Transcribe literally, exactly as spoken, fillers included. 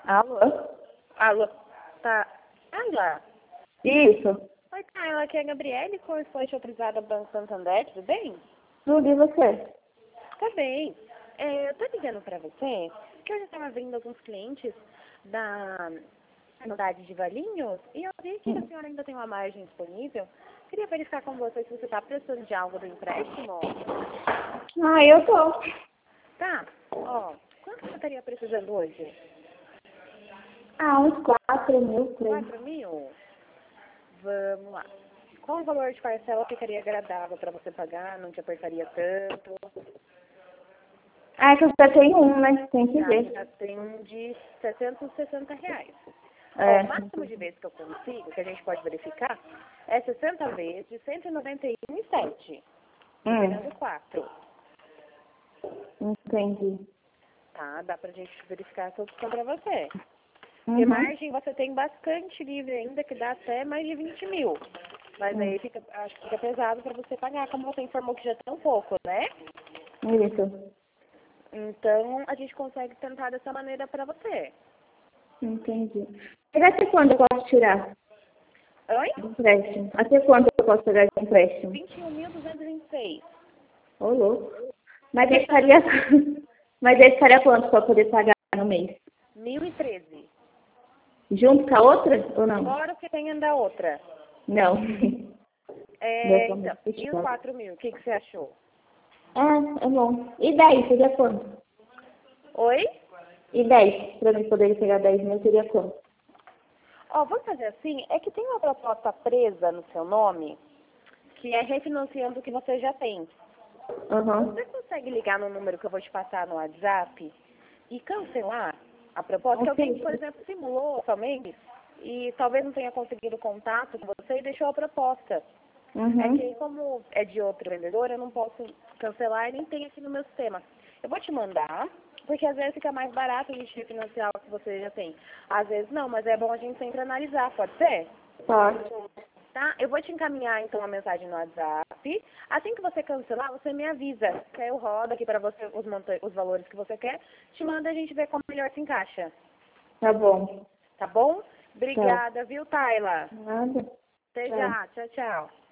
Alô? Alô? Tá. Alô? Isso. Oi, Carla, aqui é a Gabriele, correspondente autorizada do Banco Santander, tudo bem? Tudo e você? Tá bem. É, eu tô ligando pra você, porque eu já estava vendo alguns clientes da cidade de Valinhos, e eu vi que a senhora ainda tem uma margem disponível. Queria verificar com você se você está precisando de algo do empréstimo. Ah, eu tô. Tá. Ó, quanto você estaria precisando hoje? Ah, uns quatro mil, três. Quatro mil? Vamos lá. Qual o valor de parcela ficaria agradável para você pagar? Não te apertaria tanto? Ah, é que eu só tenho um, né? Tem que Tá, ver. já tem um de setecentos e sessenta reais. É. Ó, o máximo de vezes que eu consigo, que a gente pode verificar, é sessenta vezes de cento e noventa e um e sete. Liberando Hum, quatro. entendi. Tá, dá pra gente verificar essa opção pra você. Uhum. De margem você tem bastante livre ainda, que dá até mais de vinte mil. Mas aí Hum. fica, acho que fica pesado pra você pagar, como você informou que já tem um pouco, né? Isso. Então a gente consegue tentar dessa maneira pra você. Entendi. Mas até quando eu posso tirar Oi? de empréstimo? Até quando eu posso pegar de empréstimo? vinte e um mil duzentos e vinte e seis. Ô, louco. Mas aí ficaria... Mas aí ficaria quanto pra poder pagar no mês? mil e treze. Junto com a outra ou não? Fora o que tem ainda outra. Não. É, Deve ser então, muito e os puxado. quatro mil, o que, que você achou? Ah, é bom. E dez, seria quanto? Oi? E dez, para mim poder pegar dez mil, seria quanto? Ó, vamos fazer assim, é que tem uma proposta presa no seu nome, que é refinanciando o que você já tem. Aham. Você consegue ligar no número que eu vou te passar no WhatsApp e cancelar a proposta? Que alguém, por exemplo, simulou somente e talvez não tenha conseguido contato com você e deixou a proposta. É que Uhum. aí, como é de outro vendedor, eu não posso cancelar e nem tem aqui no meu sistema. Eu vou te mandar, porque às vezes fica mais barato a gente refinanciar o que você já tem. Às vezes não, mas é bom a gente sempre analisar, pode ser? Pode. Tá? Eu vou te encaminhar então a mensagem no WhatsApp. Assim que você cancelar, você me avisa. Que aí eu rodo aqui pra você os, monta- os valores que você quer. Te manda e a gente vê como melhor se encaixa. Tá bom. Tá bom? Tá. Obrigada, viu, Tayla? Nada. Até Tchau. já. Tchau, tchau.